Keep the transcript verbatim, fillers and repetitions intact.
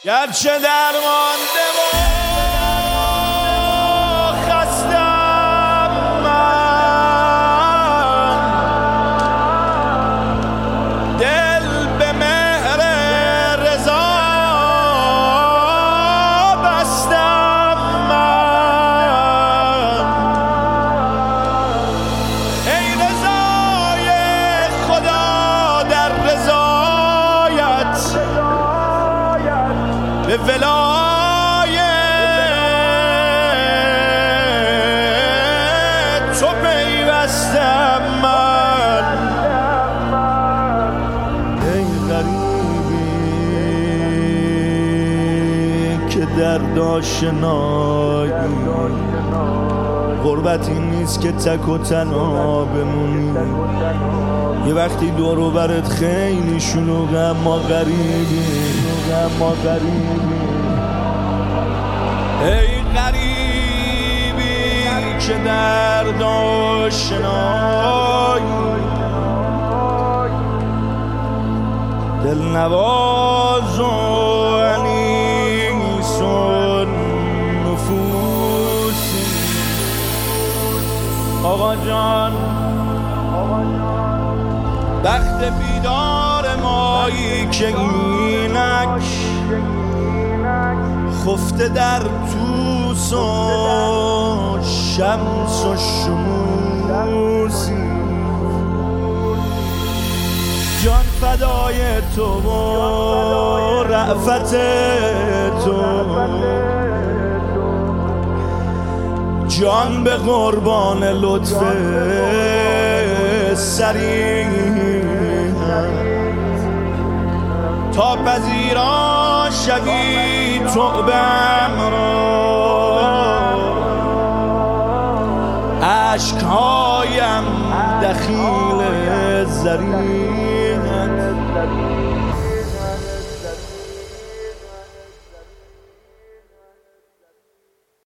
گرچه درمانده و خستم من، دل به مهر رضا بستم من. ای رضای خدا در رضایت به ولایت تو پیوستم من. ای غریبی که درد آشنایی، غربت این نیست که تک و تنها بمونی. یه وقتی دور و برت خیلی شلوغه اما غریبی، اما غریبی. ای غریبی که درد آشنایی، دلنواز و انیس و نفوسی. آقا جان بخت بیدار مایی که اینک خفته در توس و شمس و شموسی. جان فدای تو و رأفت تو، جان به قربان لطف سریع تا پذیرا شوی توبه‌ام را. اشک‌هایم دخیل زریعت